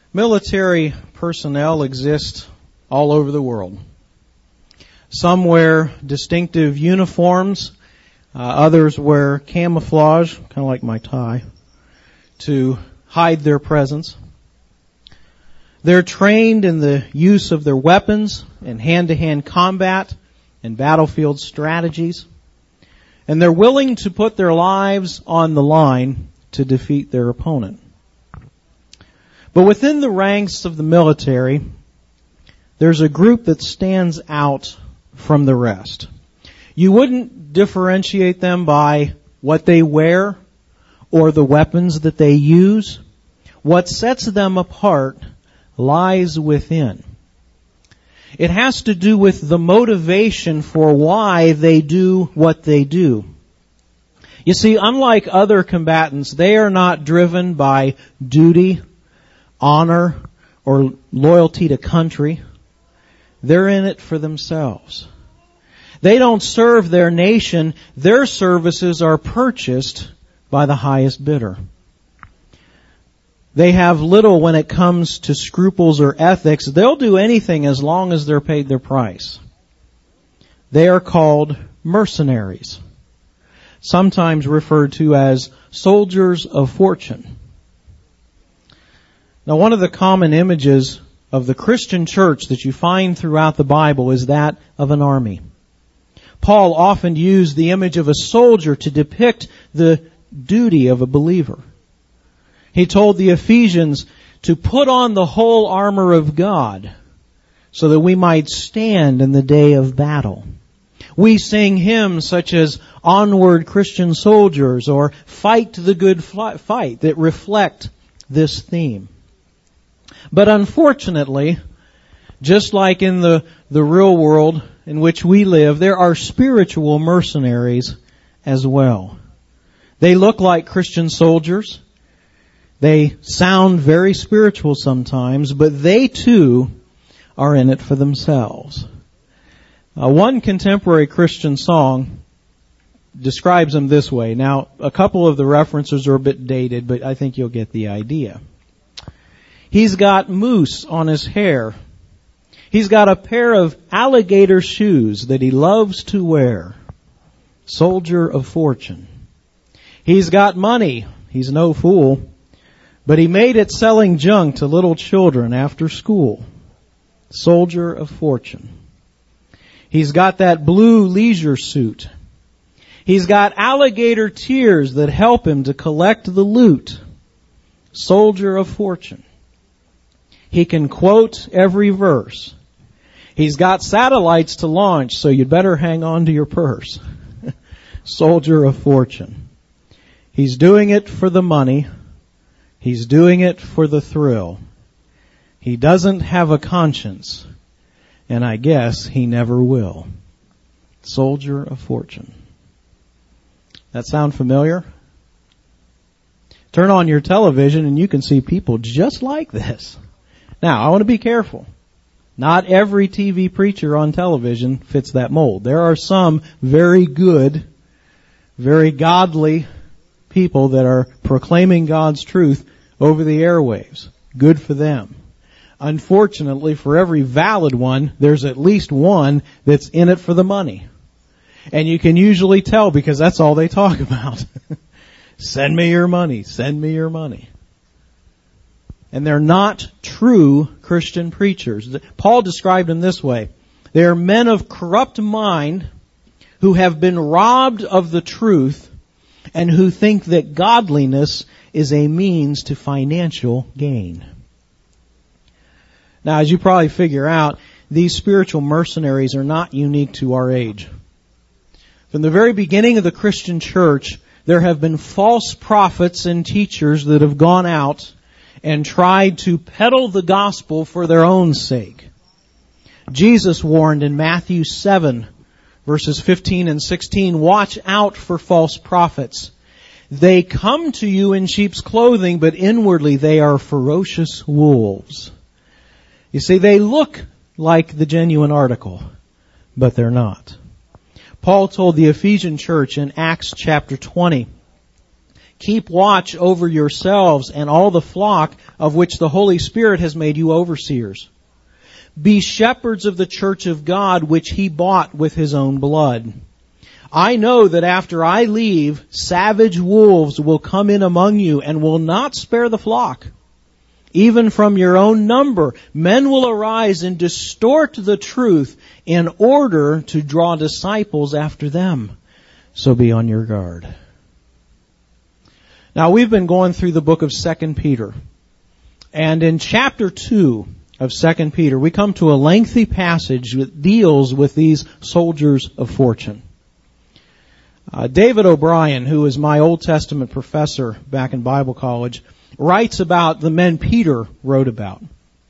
Military personnel exist all over the world. Some wear distinctive uniforms. Others wear camouflage, kind of like my tie, to hide their presence. They're trained in the use of their weapons and hand-to-hand combat and battlefield strategies. And they're willing to put their lives on the line to defeat their opponent. But within the ranks of the military, there's a group that stands out from the rest. You wouldn't differentiate them by what they wear or the weapons that they use. What sets them apart lies within. It has to do with the motivation for why they do what they do. You see, unlike other combatants, they are not driven by duty, honor, or loyalty to country. They're in it for themselves. They don't serve their nation. Their services are purchased by the highest bidder. They have little when it comes to scruples or ethics. They'll do anything as long as they're paid their price. They are called mercenaries, sometimes referred to as soldiers of fortune. Now, one of the common images of the Christian church that you find throughout the Bible is that of an army. Paul often used the image of a soldier to depict the duty of a believer. He told the Ephesians to put on the whole armor of God so that we might stand in the day of battle. We sing hymns such as Onward Christian Soldiers or Fight the Good Fight that reflect this theme. But unfortunately, just like in the real world in which we live, there are spiritual mercenaries as well. They look like Christian soldiers. They sound very spiritual sometimes, but they too are in it for themselves. One contemporary Christian song describes them this way. Now, a couple of the references are a bit dated, but I think you'll get the idea. He's got mousse on his hair. He's got a pair of alligator shoes that he loves to wear. Soldier of fortune. He's got money. He's no fool. But he made it selling junk to little children after school. Soldier of fortune. He's got that blue leisure suit. He's got alligator tears that help him to collect the loot. Soldier of fortune. He can quote every verse. He's got satellites to launch, so you'd better hang on to your purse. Soldier of fortune. He's doing it for the money. He's doing it for the thrill. He doesn't have a conscience, and I guess he never will. Soldier of fortune. That sound familiar? Turn on your television and you can see people just like this. Now, I want to be careful. Not every TV preacher on television fits that mold. There are some very good, very godly people that are proclaiming God's truth over the airwaves. Good for them. Unfortunately, for every valid one, there's at least one that's in it for the money. And you can usually tell because that's all they talk about. Send me your money. Send me your money. And they're not true Christian preachers. Paul described them this way. They are men of corrupt mind who have been robbed of the truth and who think that godliness is a means to financial gain. Now, as you probably figure out, these spiritual mercenaries are not unique to our age. From the very beginning of the Christian church, there have been false prophets and teachers that have gone out and tried to peddle the gospel for their own sake. Jesus warned in Matthew 7, verses 15 and 16, watch out for false prophets. They come to you in sheep's clothing, but inwardly they are ferocious wolves. You see, they look like the genuine article, but they're not. Paul told the Ephesian church in Acts chapter 20, Keep watch over yourselves and all the flock of which the Holy Spirit has made you overseers. Be shepherds of the church of God, which He bought with His own blood. I know that after I leave, savage wolves will come in among you and will not spare the flock. Even from your own number, men will arise and distort the truth in order to draw disciples after them. So be on your guard. Now, we've been going through the book of 2 Peter. And in chapter 2 of 2 Peter, we come to a lengthy passage that deals with these soldiers of fortune. David O'Brien, who is my Old Testament professor back in Bible college, writes about the men Peter wrote about.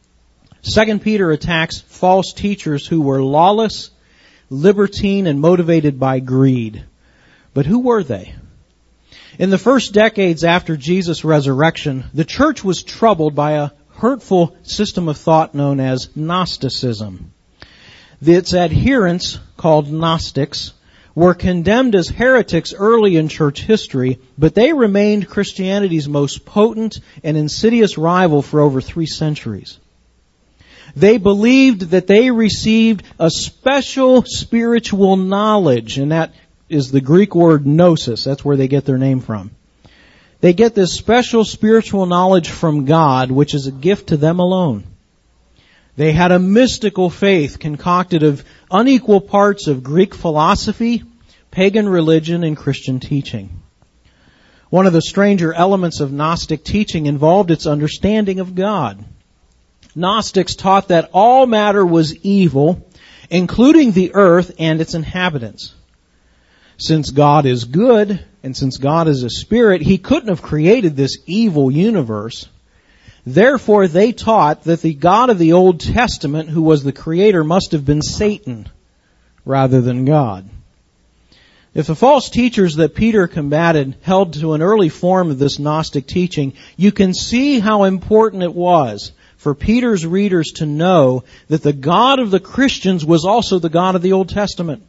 2 Peter attacks false teachers who were lawless, libertine, and motivated by greed. But who were they? In the first decades after Jesus' resurrection, the church was troubled by a hurtful system of thought known as Gnosticism. Its adherents, called Gnostics, were condemned as heretics early in church history, but they remained Christianity's most potent and insidious rival for over 3 centuries. They believed that they received a special spiritual knowledge, and that is the Greek word gnosis. That's where they get their name from. They get this special spiritual knowledge from God, which is a gift to them alone. They had a mystical faith concocted of unequal parts of Greek philosophy, pagan religion, and Christian teaching. One of the stranger elements of Gnostic teaching involved its understanding of God. Gnostics taught that all matter was evil, including the earth and its inhabitants. Since God is good, and since God is a spirit, He couldn't have created this evil universe. Therefore, they taught that the God of the Old Testament, who was the creator, must have been Satan rather than God. If the false teachers that Peter combated held to an early form of this Gnostic teaching, you can see how important it was for Peter's readers to know that the God of the Christians was also the God of the Old Testament.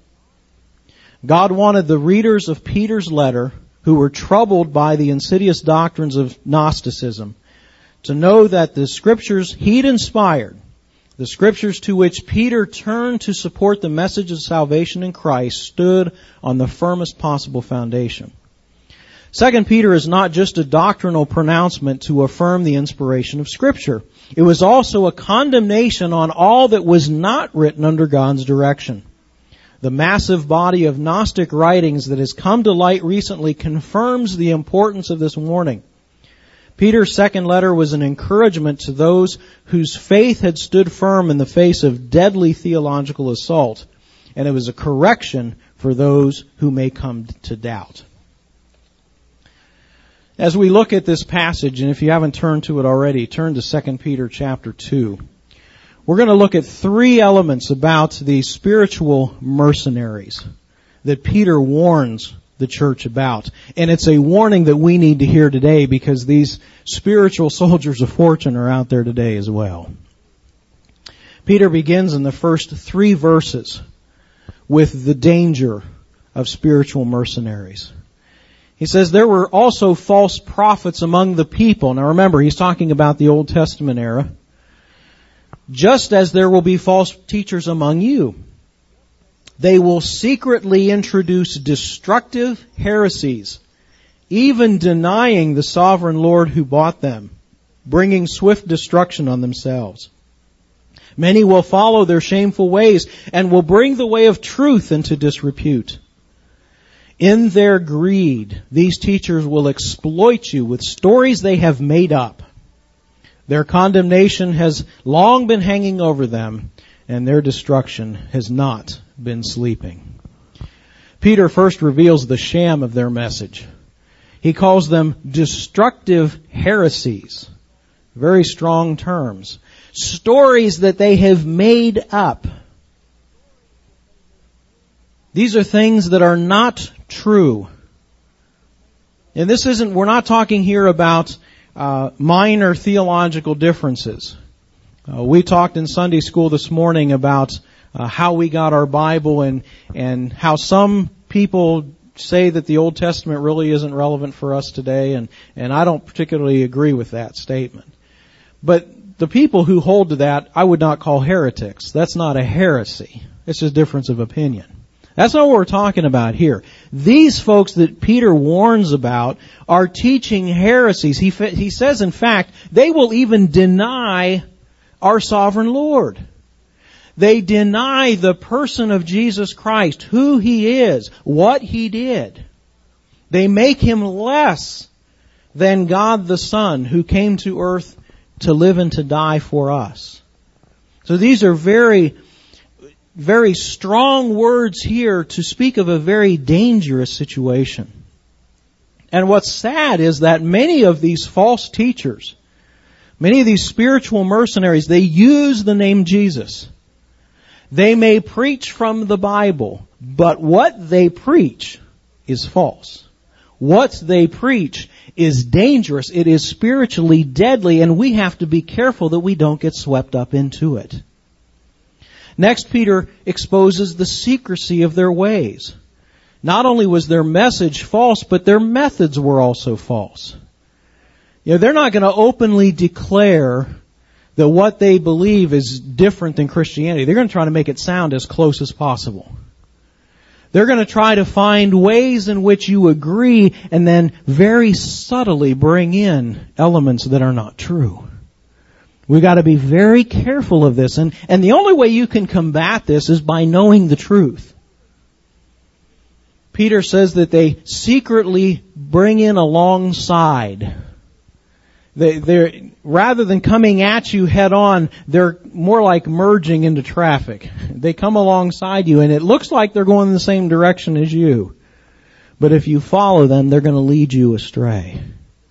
God wanted the readers of Peter's letter, who were troubled by the insidious doctrines of Gnosticism, to know that the Scriptures He'd inspired, the Scriptures to which Peter turned to support the message of salvation in Christ, stood on the firmest possible foundation. 2 Peter is not just a doctrinal pronouncement to affirm the inspiration of Scripture. It was also a condemnation on all that was not written under God's direction. The massive body of Gnostic writings that has come to light recently confirms the importance of this warning. Peter's second letter was an encouragement to those whose faith had stood firm in the face of deadly theological assault, and it was a correction for those who may come to doubt. As we look at this passage, and if you haven't turned to it already, turn to 2 Peter chapter 2. We're going to look at 3 elements about the spiritual mercenaries that Peter warns the church about. And it's a warning that we need to hear today because these spiritual soldiers of fortune are out there today as well. Peter begins in the first 3 verses with the danger of spiritual mercenaries. He says, there were also false prophets among the people. Now remember, he's talking about the Old Testament era. Just as there will be false teachers among you. They will secretly introduce destructive heresies, even denying the sovereign Lord who bought them, bringing swift destruction on themselves. Many will follow their shameful ways and will bring the way of truth into disrepute. In their greed, these teachers will exploit you with stories they have made up. Their condemnation has long been hanging over them, and their destruction has not been sleeping. Peter first reveals the sham of their message. He calls them destructive heresies. Very strong terms. Stories that they have made up. These are things that are not true. And we're not talking here about minor theological differences. We talked in Sunday school this morning about how we got our Bible and how some people say that the Old Testament really isn't relevant for us today, and I don't particularly agree with that statement. But the people who hold to that, I would not call heretics. That's not a heresy. It's just difference of opinion. That's not what we're talking about here. These folks that Peter warns about are teaching heresies. He says, in fact, they will even deny our sovereign Lord. They deny the person of Jesus Christ, who He is, what He did. They make Him less than God the Son, who came to earth to live and to die for us. So these are very, very strong words here to speak of a very dangerous situation. And what's sad is that many of these false teachers, many of these spiritual mercenaries, they use the name Jesus. They may preach from the Bible, but what they preach is false. What they preach is dangerous. It is spiritually deadly, and we have to be careful that we don't get swept up into it. Next, Peter exposes the secrecy of their ways. Not only was their message false, but their methods were also false. They're not going to openly declare that what they believe is different than Christianity. They're going to try to make it sound as close as possible. They're going to try to find ways in which you agree and then very subtly bring in elements that are not true. We've got to be very careful of this. And the only way you can combat this is by knowing the truth. Peter says that they secretly bring in alongside. They're rather than coming at you head on, they're more like merging into traffic. They come alongside you, and it looks like they're going in the same direction as you. But if you follow them, they're going to lead you astray.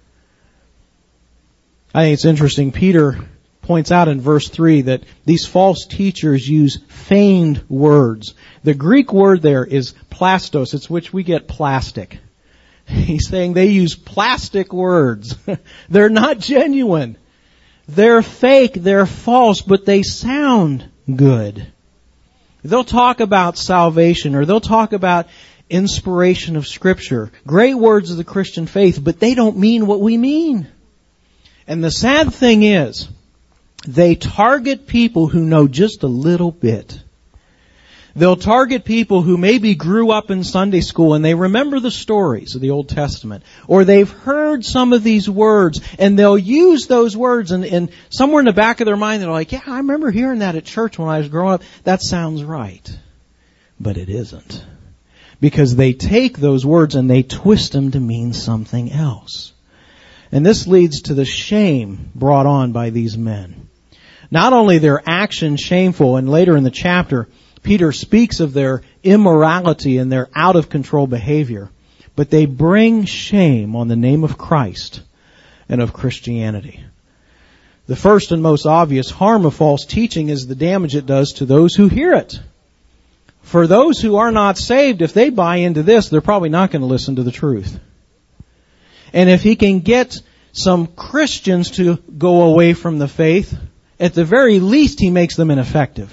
I think it's interesting. Peter points out in verse 3 that these false teachers use feigned words. The Greek word there is plastos. It's which we get plastic. He's saying they use plastic words. They're not genuine. They're fake, they're false, but they sound good. They'll talk about salvation, or they'll talk about inspiration of Scripture. Great words of the Christian faith, but they don't mean what we mean. And the sad thing is, they target people who know just a little bit. They'll target people who maybe grew up in Sunday school and they remember the stories of the Old Testament. Or they've heard some of these words and they'll use those words and somewhere in the back of their mind they're like, yeah, I remember hearing that at church when I was growing up. That sounds right. But it isn't. Because they take those words and they twist them to mean something else. And this leads to the shame brought on by these men. Not only their actions shameful, and later in the chapter, Peter speaks of their immorality and their out-of-control behavior, but they bring shame on the name of Christ and of Christianity. The first and most obvious harm of false teaching is the damage it does to those who hear it. For those who are not saved, if they buy into this, they're probably not going to listen to the truth. And if he can get some Christians to go away from the faith, at the very least he makes them ineffective.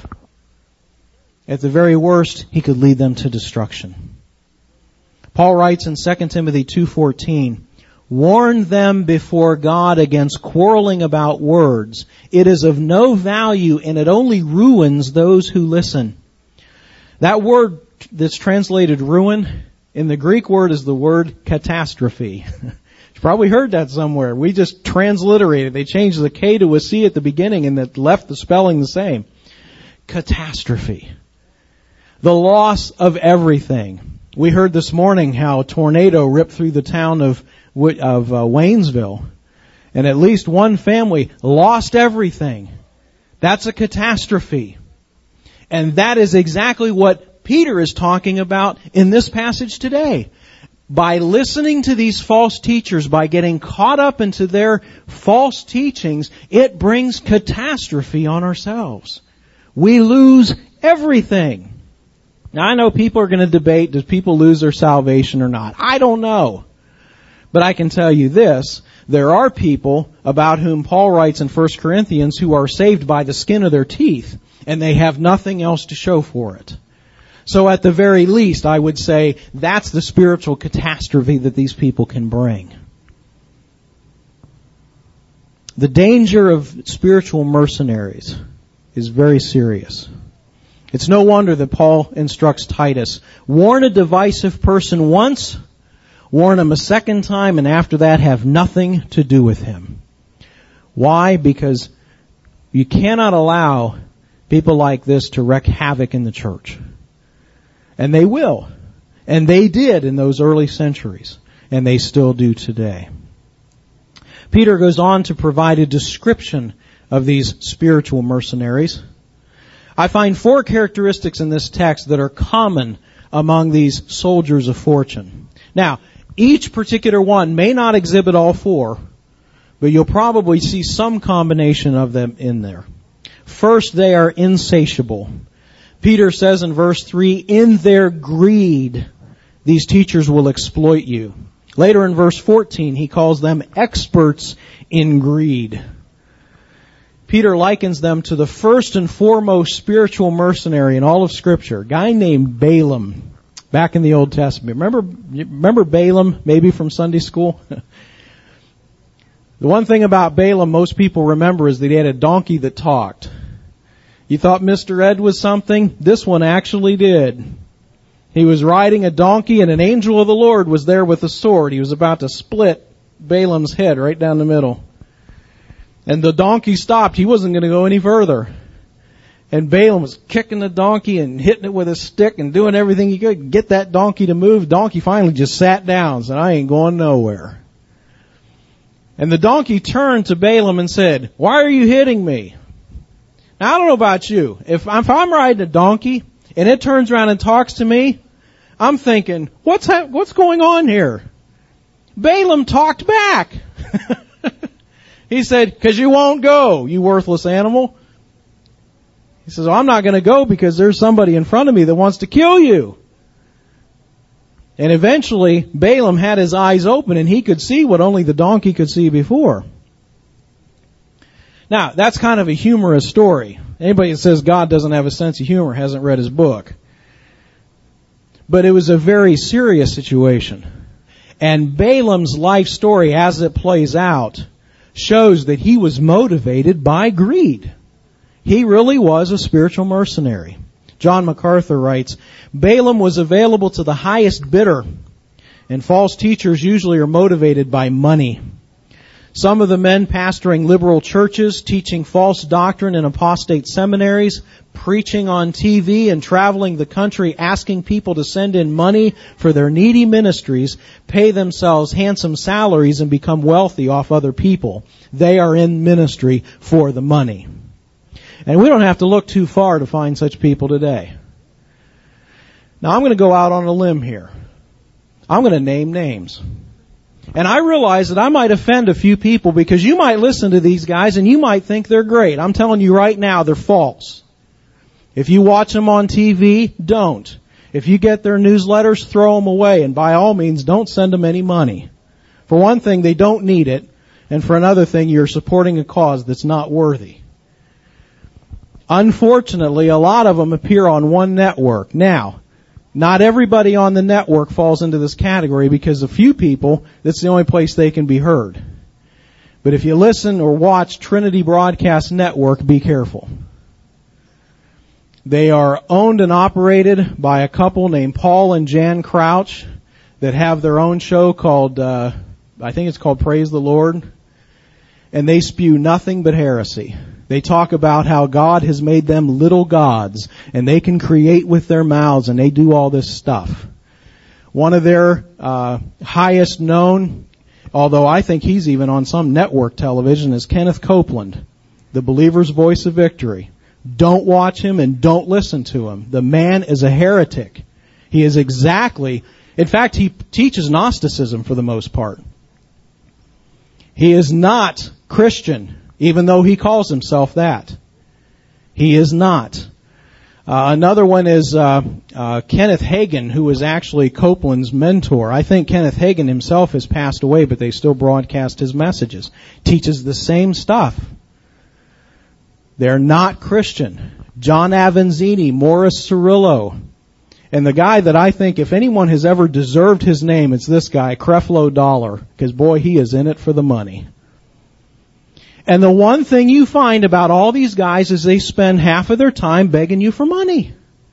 At the very worst, he could lead them to destruction. Paul writes in 2 Timothy 2:14, "Warn them before God against quarreling about words. It is of no value and it only ruins those who listen." That word that's translated ruin, in the Greek word is the word catastrophe. You've probably heard that somewhere. We just transliterated. They changed the K to a C at the beginning and that left the spelling the same. Catastrophe. The loss of everything. We heard this morning how a tornado ripped through the town of Waynesville. And at least one family lost everything. That's a catastrophe. And that is exactly what Peter is talking about in this passage today. By listening to these false teachers, by getting caught up into their false teachings, it brings catastrophe on ourselves. We lose everything. Now I know people are going to debate, does people lose their salvation or not? I don't know. But I can tell you this, there are people about whom Paul writes in 1 Corinthians who are saved by the skin of their teeth, and they have nothing else to show for it. So at the very least, I would say that's the spiritual catastrophe that these people can bring. The danger of spiritual mercenaries is very serious. It's no wonder that Paul instructs Titus, warn a divisive person once, warn him a second time, and after that have nothing to do with him. Why? Because you cannot allow people like this to wreak havoc in the church. And they will. And they did in those early centuries. And they still do today. Peter goes on to provide a description of these spiritual mercenaries. I find 4 characteristics in this text that are common among these soldiers of fortune. Now, each particular one may not exhibit all 4, but you'll probably see some combination of them in there. First, they are insatiable. Peter says in verse 3, in their greed, these teachers will exploit you. Later in verse 14, he calls them experts in greed. Peter likens them to the first and foremost spiritual mercenary in all of Scripture, a guy named Balaam, back in the Old Testament. Remember Balaam, maybe from Sunday school? The one thing about Balaam most people remember is that he had a donkey that talked. You thought Mr. Ed was something? This one actually did. He was riding a donkey and an angel of the Lord was there with a sword. He was about to split Balaam's head right down the middle. And the donkey stopped. He wasn't going to go any further. And Balaam was kicking the donkey and hitting it with a stick and doing everything he could to get that donkey to move. Donkey finally just sat down and said, I ain't going nowhere. And the donkey turned to Balaam and said, why are you hitting me? Now, I don't know about you. If I'm riding a donkey and it turns around and talks to me, I'm thinking, what's going on here? Balaam talked back. He said, 'cause you won't go, you worthless animal. He says, I'm not going to go because there's somebody in front of me that wants to kill you. And eventually, Balaam had his eyes open and he could see what only the donkey could see before. Now, that's kind of a humorous story. Anybody that says God doesn't have a sense of humor hasn't read his book. But it was a very serious situation. And Balaam's life story, as it plays out, shows that he was motivated by greed. He really was a spiritual mercenary. John MacArthur writes, Balaam was available to the highest bidder, and false teachers usually are motivated by money. Some of the men pastoring liberal churches, teaching false doctrine in apostate seminaries, preaching on TV and traveling the country asking people to send in money for their needy ministries, pay themselves handsome salaries and become wealthy off other people. They are in ministry for the money. And we don't have to look too far to find such people today. Now I'm going to go out on a limb here. I'm going to name names. And I realize that I might offend a few people because you might listen to these guys and you might think they're great. I'm telling you right now, they're false. If you watch them on TV, don't. If you get their newsletters, throw them away. And by all means, don't send them any money. For one thing, they don't need it. And for another thing, you're supporting a cause that's not worthy. Unfortunately, a lot of them appear on one network. Now, not everybody on the network falls into this category because a few people, that's the only place they can be heard. But if you listen or watch Trinity Broadcast Network, be careful. They are owned and operated by a couple named Paul and Jan Crouch that have their own show called, I think it's called Praise the Lord. And they spew nothing but heresy. They talk about how God has made them little gods and they can create with their mouths and they do all this stuff. One of their highest known, although I think he's even on some network television, is Kenneth Copeland, the believer's voice of victory. Don't watch him and don't listen to him. The man is a heretic. He is exactly, in fact, he teaches Gnosticism for the most part. He is not Christian, even though he calls himself that. He is not. Another one is Kenneth Hagin, who was actually Copeland's mentor. I think Kenneth Hagin himself has passed away, but they still broadcast his messages. Teaches the same stuff. They're not Christian. John Avanzini, Morris Cirillo, And the guy that I think, if anyone has ever deserved his name, it's this guy, Creflo Dollar, because boy, he is in it for the money. And the one thing you find about all these guys is they spend half of their time begging you for money.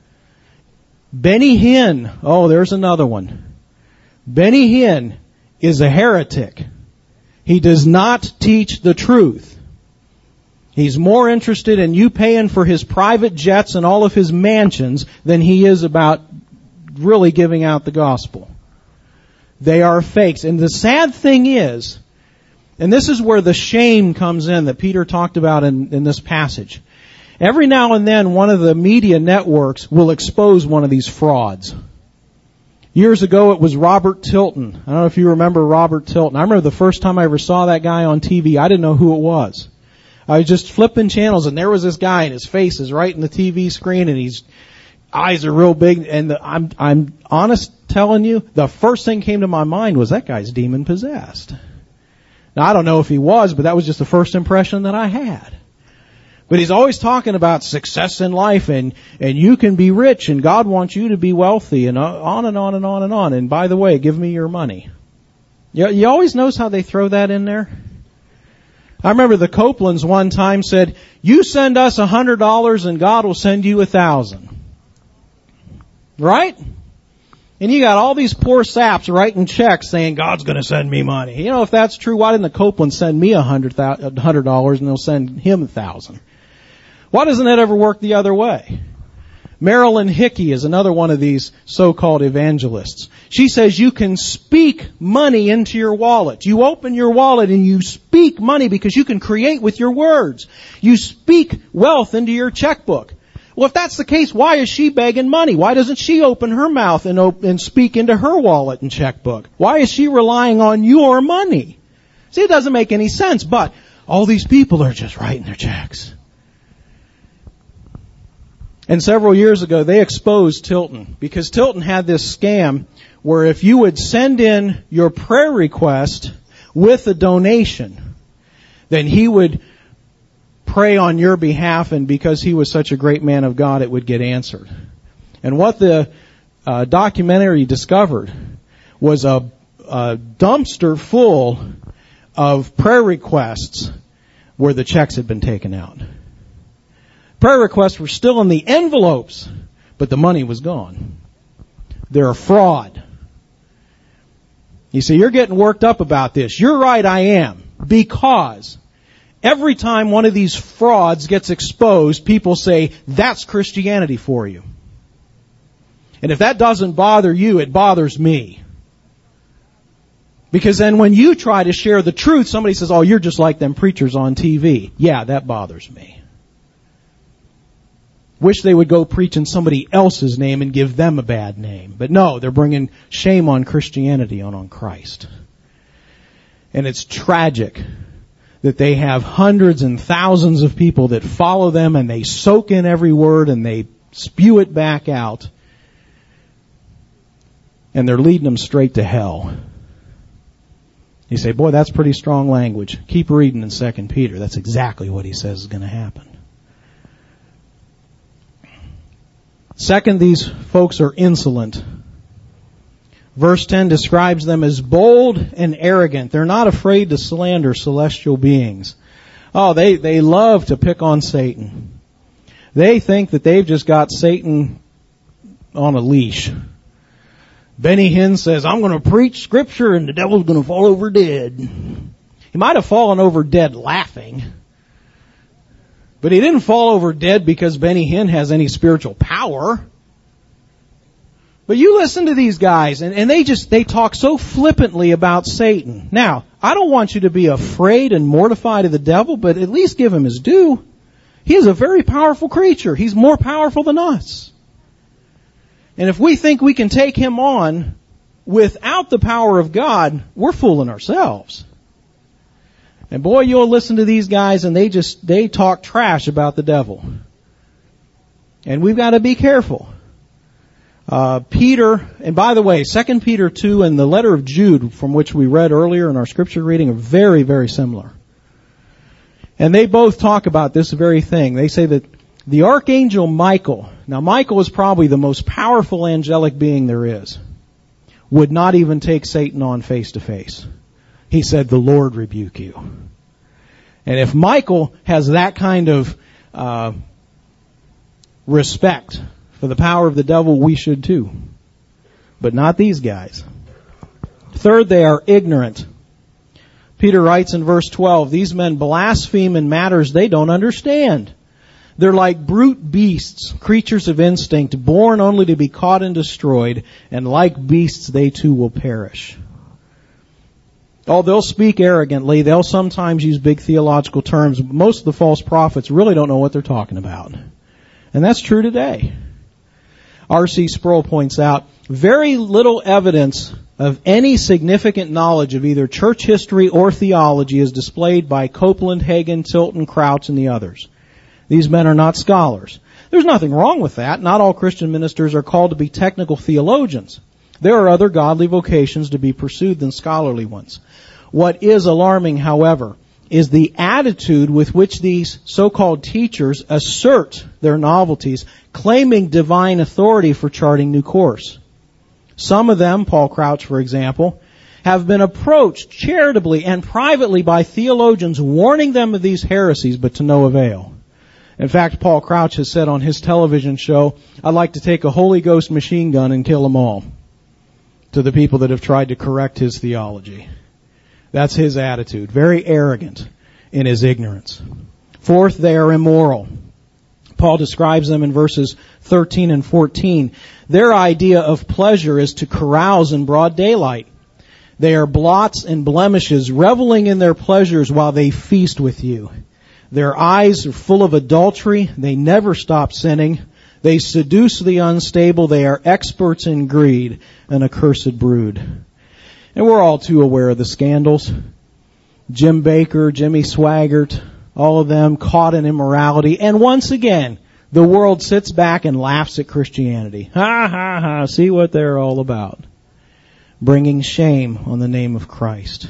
Benny Hinn, oh, there's another one. Benny Hinn is a heretic. He does not teach the truth. He's more interested in you paying for his private jets and all of his mansions than he is about really giving out the gospel. They are fakes. And the sad thing is, and this is where the shame comes in that Peter talked about in this passage. Every now and then one of the media networks will expose one of these frauds. Years ago it was Robert Tilton. I don't know if you remember Robert Tilton. I remember the first time I ever saw that guy on TV, I didn't know who it was. I was just flipping channels and there was this guy and his face is right in the TV screen and his eyes are real big, and I'm honest telling you, the first thing came to my mind was that guy's demon possessed. Now I don't know if he was, but that was just the first impression that I had. But he's always talking about success in life and you can be rich and God wants you to be wealthy and on and on and on and on. And by the way, give me your money. You always notice how they throw that in there? I remember the Copelands one time said, you send us $100 and God will send you 1,000. Right? And you got all these poor saps writing checks saying, God's going to send me money. You know, if that's true, why didn't the Copelands send me $100 and they'll send him 1,000? Why doesn't that ever work the other way? Marilyn Hickey is another one of these so-called evangelists. She says you can speak money into your wallet. You open your wallet and you speak money because you can create with your words. You speak wealth into your checkbook. Well, if that's the case, why is she begging money? Why doesn't she open her mouth and speak into her wallet and checkbook? Why is she relying on your money? See, it doesn't make any sense, but all these people are just writing their checks. And several years ago, they exposed Tilton because Tilton had this scam where if you would send in your prayer request with a donation, then he would pray on your behalf, and because he was such a great man of God, it would get answered. And what the documentary discovered was a dumpster full of prayer requests where the checks had been taken out. Prayer requests were still in the envelopes, but the money was gone. They're a fraud. You see, you're getting worked up about this. You're right, I am. Because every time one of these frauds gets exposed, people say, that's Christianity for you. And if that doesn't bother you, it bothers me. Because then when you try to share the truth, somebody says, oh, you're just like them preachers on TV. Yeah, that bothers me. Wish they would go preach in somebody else's name and give them a bad name. But no, they're bringing shame on Christianity and on Christ. And it's tragic that they have hundreds and thousands of people that follow them and they soak in every word and they spew it back out. And they're leading them straight to hell. You say, boy, that's pretty strong language. Keep reading in 2 Peter. That's exactly what he says is going to happen. Second, these folks are insolent. Verse 10 describes them as bold and arrogant. They're not afraid to slander celestial beings. Oh, they love to pick on Satan. They think that they've just got Satan on a leash. Benny Hinn says, I'm going to preach Scripture and the devil's going to fall over dead. He might have fallen over dead laughing. But he didn't fall over dead because Benny Hinn has any spiritual power. But you listen to these guys and they talk so flippantly about Satan. Now, I don't want you to be afraid and mortified of the devil, but at least give him his due. He is a very powerful creature. He's more powerful than us. And if we think we can take him on without the power of God, we're fooling ourselves. And boy, you'll listen to these guys and they talk trash about the devil. And we've got to be careful. Peter, and by the way, 2 Peter 2 and the letter of Jude, from which we read earlier in our scripture reading, are very, very similar. And they both talk about this very thing. They say that the archangel Michael Now, Michael is probably the most powerful angelic being there is. Would not even take Satan on face to face. He said, "The Lord rebuke you." And if Michael has that kind of respect for the power of the devil, we should too. But not these guys. Third, they are ignorant. Peter writes in verse 12, "These men blaspheme in matters they don't understand. They're like brute beasts, creatures of instinct, born only to be caught and destroyed, and like beasts they too will perish." Oh, they'll speak arrogantly. They'll sometimes use big theological terms. Most of the false prophets really don't know what they're talking about. And that's true today. R.C. Sproul points out, very little evidence of any significant knowledge of either church history or theology is displayed by Copeland, Hagen, Tilton, Crouch, and the others. These men are not scholars. There's nothing wrong with that. Not all Christian ministers are called to be technical theologians. There are other godly vocations to be pursued than scholarly ones. What is alarming, however, is the attitude with which these so-called teachers assert their novelties, claiming divine authority for charting new course. Some of them, Paul Crouch for example, have been approached charitably and privately by theologians warning them of these heresies, but to no avail. In fact, Paul Crouch has said on his television show, "I'd like to take a Holy Ghost machine gun and kill them all," to the people that have tried to correct his theology. That's his attitude. Very arrogant in his ignorance. Fourth, they are immoral. Paul describes them in verses 13 and 14. Their idea of pleasure is to carouse in broad daylight. They are blots and blemishes, reveling in their pleasures while they feast with you. Their eyes are full of adultery. They never stop sinning. They seduce the unstable. They are experts in greed, an accursed brood. And we're all too aware of the scandals. Jim Baker, Jimmy Swaggart, all of them caught in immorality. And once again, the world sits back and laughs at Christianity. Ha ha ha, see what they're all about. Bringing shame on the name of Christ.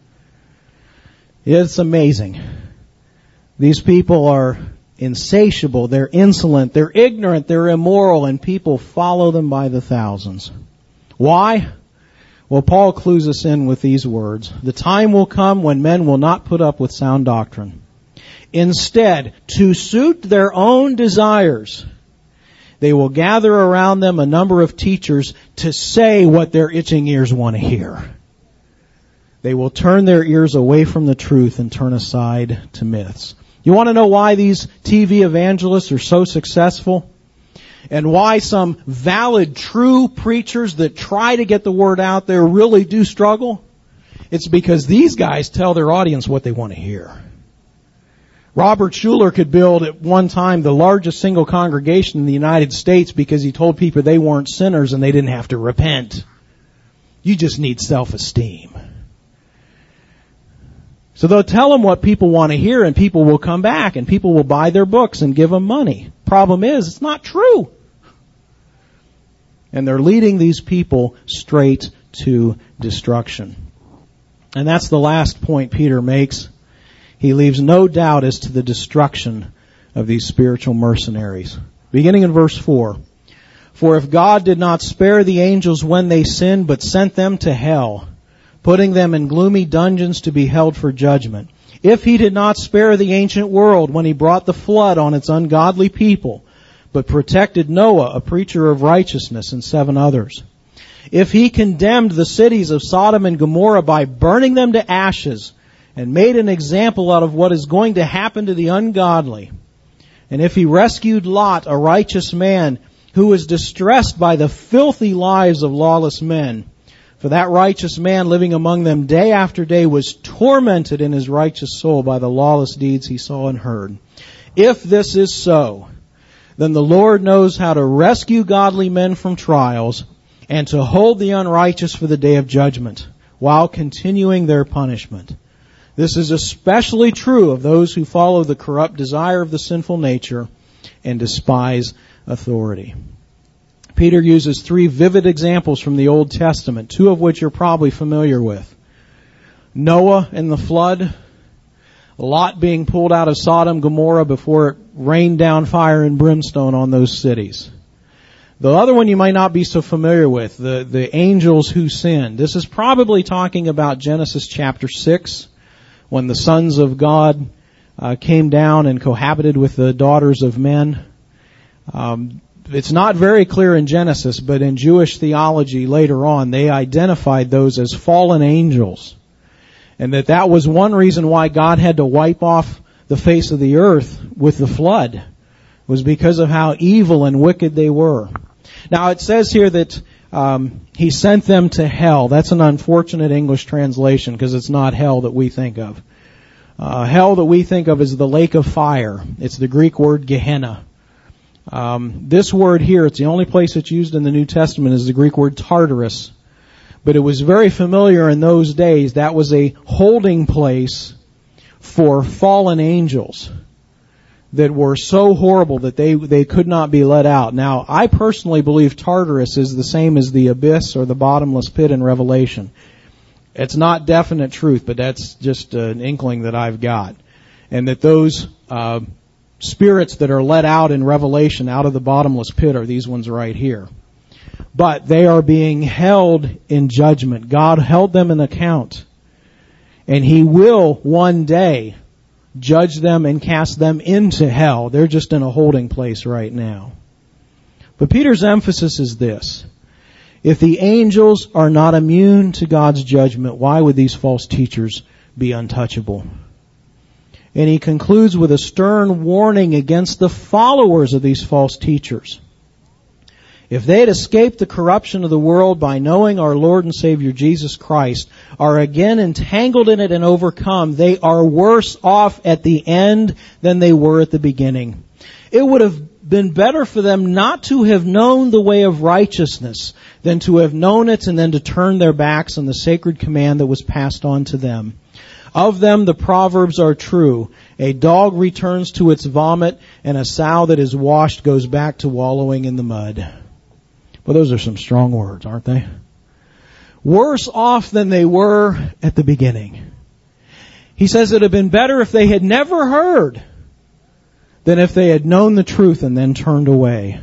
It's amazing. These people are insatiable, they're insolent, they're ignorant, they're immoral, and people follow them by the thousands. Why? Well, Paul clues us in with these words. The time will come when men will not put up with sound doctrine. Instead, to suit their own desires, they will gather around them a number of teachers to say what their itching ears want to hear. They will turn their ears away from the truth and turn aside to myths. You want to know why these TV evangelists are so successful? And why some valid, true preachers that try to get the word out there really do struggle? It's because these guys tell their audience what they want to hear. Robert Schuller could build at one time the largest single congregation in the United States because he told people they weren't sinners and they didn't have to repent. You just need self-esteem. So they'll tell them what people want to hear, and people will come back, and people will buy their books and give them money. Problem is, it's not true. And they're leading these people straight to destruction. And that's the last point Peter makes. He leaves no doubt as to the destruction of these spiritual mercenaries. Beginning in verse 4. For if God did not spare the angels when they sinned, but sent them to hell, putting them in gloomy dungeons to be held for judgment. If he did not spare the ancient world when he brought the flood on its ungodly people, but protected Noah, a preacher of righteousness, and 7 others. If he condemned the cities of Sodom and Gomorrah by burning them to ashes, and made an example out of what is going to happen to the ungodly, and if he rescued Lot, a righteous man, who was distressed by the filthy lives of lawless men, for that righteous man living among them day after day was tormented in his righteous soul by the lawless deeds he saw and heard. If this is so, then the Lord knows how to rescue godly men from trials and to hold the unrighteous for the day of judgment while continuing their punishment. This is especially true of those who follow the corrupt desire of the sinful nature and despise authority. Peter uses 3 vivid examples from the Old Testament, 2 of which you're probably familiar with. Noah and the flood, Lot being pulled out of Sodom and Gomorrah before it rained down fire and brimstone on those cities. The other one you might not be so familiar with, the angels who sinned. This is probably talking about Genesis chapter 6, when the sons of God came down and cohabited with the daughters of men. It's not very clear in Genesis, but in Jewish theology later on, they identified those as fallen angels. And that was one reason why God had to wipe off the face of the earth with the flood, was because of how evil and wicked they were. Now it says here that He sent them to hell. That's an unfortunate English translation because it's not hell that we think of. Hell that we think of is the lake of fire. It's the Greek word Gehenna. This word here, it's the only place it's used in the New Testament, is the Greek word Tartarus. But it was very familiar in those days. That was a holding place for fallen angels that were so horrible that they could not be let out. Now, I personally believe Tartarus is the same as the abyss or the bottomless pit in Revelation. It's not definite truth, but that's just an inkling that I've got. And that those spirits that are let out in Revelation out of the bottomless pit are these ones right here. But they are being held in judgment. God held them in account. And He will one day judge them and cast them into hell. They're just in a holding place right now. But Peter's emphasis is this. If the angels are not immune to God's judgment, why would these false teachers be untouchable? And he concludes with a stern warning against the followers of these false teachers. If they had escaped the corruption of the world by knowing our Lord and Savior Jesus Christ, are again entangled in it and overcome, they are worse off at the end than they were at the beginning. It would have been better for them not to have known the way of righteousness than to have known it and then to turn their backs on the sacred command that was passed on to them. Of them the proverbs are true. A dog returns to its vomit, and a sow that is washed goes back to wallowing in the mud. Well, those are some strong words, aren't they? Worse off than they were at the beginning. He says it would have been better if they had never heard than if they had known the truth and then turned away.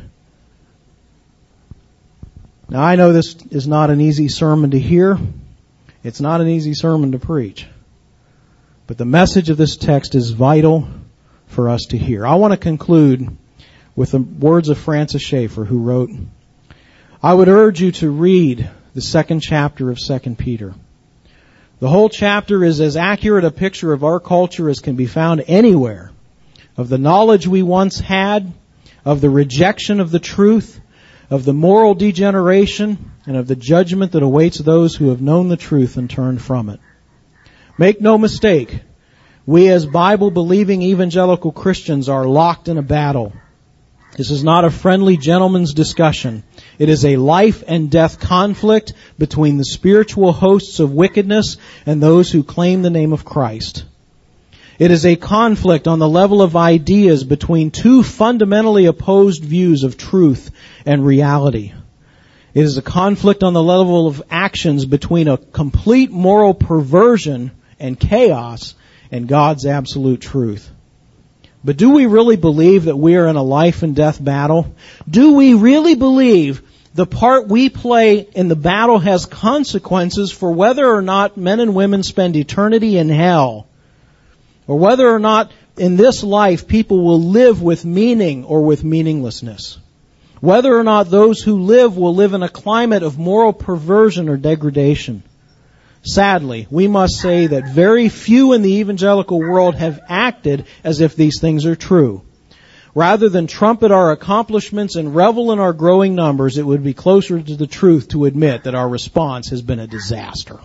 Now, I know this is not an easy sermon to hear. It's not an easy sermon to preach. But the message of this text is vital for us to hear. I want to conclude with the words of Francis Schaeffer, who wrote, I would urge you to read the second chapter of 2 Peter. The whole chapter is as accurate a picture of our culture as can be found anywhere, of the knowledge we once had, of the rejection of the truth, of the moral degeneration, and of the judgment that awaits those who have known the truth and turned from it. Make no mistake, we as Bible-believing evangelical Christians are locked in a battle. This is not a friendly gentleman's discussion. It is a life and death conflict between the spiritual hosts of wickedness and those who claim the name of Christ. It is a conflict on the level of ideas between two fundamentally opposed views of truth and reality. It is a conflict on the level of actions between a complete moral perversion and chaos and God's absolute truth. But do we really believe that we are in a life and death battle? Do we really believe the part we play in the battle has consequences for whether or not men and women spend eternity in hell? Or whether or not in this life people will live with meaning or with meaninglessness? Whether or not those who live will live in a climate of moral perversion or degradation? Sadly, we must say that very few in the evangelical world have acted as if these things are true. Rather than trumpet our accomplishments and revel in our growing numbers, it would be closer to the truth to admit that our response has been a disaster.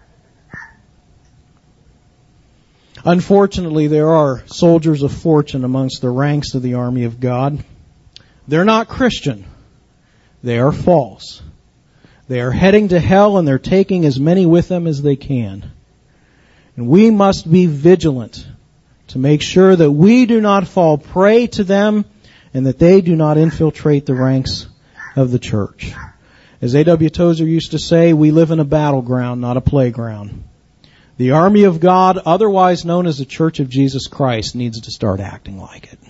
Unfortunately, there are soldiers of fortune amongst the ranks of the army of God. They're not Christian. They are false. They are heading to hell, and they're taking as many with them as they can. And we must be vigilant to make sure that we do not fall prey to them and that they do not infiltrate the ranks of the church. As A.W. Tozer used to say, we live in a battleground, not a playground. The army of God, otherwise known as the Church of Jesus Christ, needs to start acting like it.